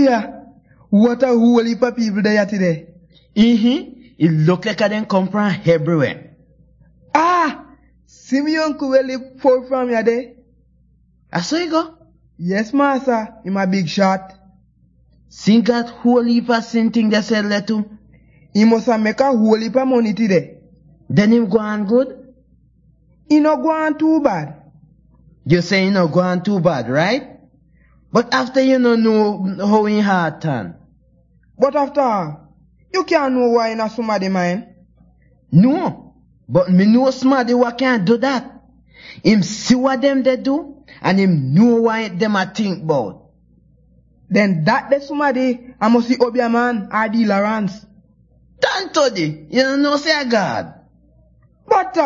Where? What a whole heap of people there today. It look like them come from everywhere. Ah! See me uncle will live far from you there. I saw you go. Yes, master. Him a big shot. See that whole heap of sin thing they sell there too. He must have make a whole heap of money today. Then him go on good? He not go on too bad. You say he not go on too bad, right? But after you don't know how he heart turn. But after all, you can't know why in somebody mind. No. But me know somebody what can't do that. Him see what them they do, and him know why them a think about. Then that the somebody, I must see Obia man or the Lawrence. Tantody, you don't know say a God. But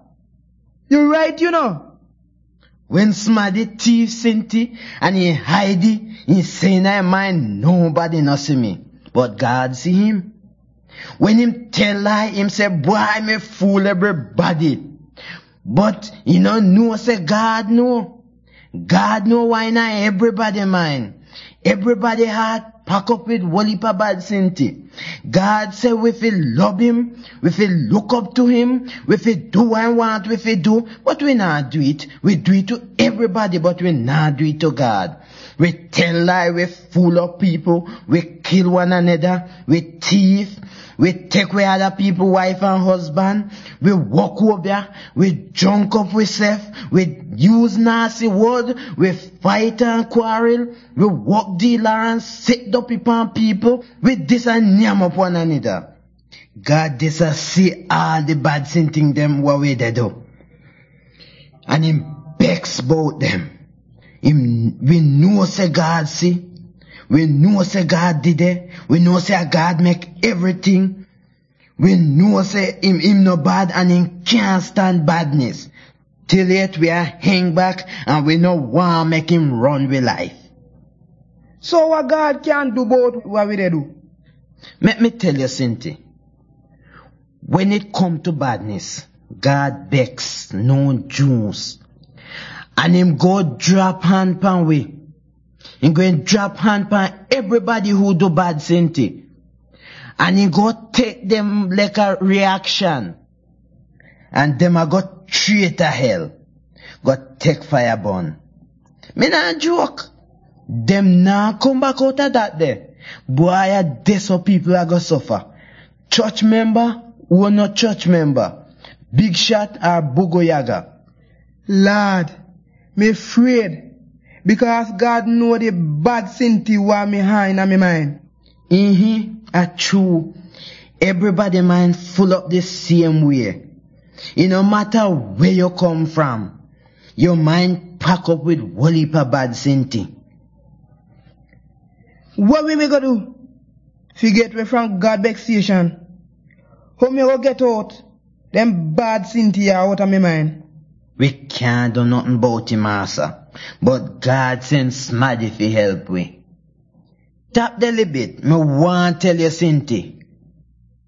you right, you know. When somebody thief Sinti and he hide it, he say in his mind, nobody no see me, but God see him. When him tell lie, him say, boy, me fool everybody. But he no know say God know. God know why not everybody mind. Everybody heart pack up with whole heap of bad Sinti. God say we feel love him, we feel look up to him, we feel do what I want, we feel do, but we not do it. We do it to everybody, but we not do it to God. We tell lie, we fool up people, we kill one another, we thief, we take away other people, wife and husband, we walk over, we drunk up with self, we use nasty word, we fight and quarrel, we walk dealer and set up upon people, we dis and name up one another. God dis a see all the bad thing them what we they do. And him begs about them. We know say God see. We know say God did it. We know say God make everything. We know say him no bad and him can't stand badness. Till yet we are hang back and we no want make him run with life. So what God can do about what we do? Let me tell you something. When it come to badness, God begs no Jews. And him go drop hand pan we. He go drop hand pan everybody who do bad sinti. And he go take them like a reaction. And them a go straight to hell. Go take fire burn. Me not joke. Them now come back out of that there. Boy, this how people are going to suffer. Church member or not church member. Big shot or Bugo Yaga. Lord, me afraid. Because God know the bad sinti what me hide in my mind. A true. Everybody mind full up the same way. It no matter where you come from. Your mind pack up with whole heap of bad sinti. What we go do? Forget we from God vexation. How me go get out? Them bad sinti out of my mind. We can't do nothing about him, master. But God sends somebody to help we. Tap the little bit. Me want tell you Sinti.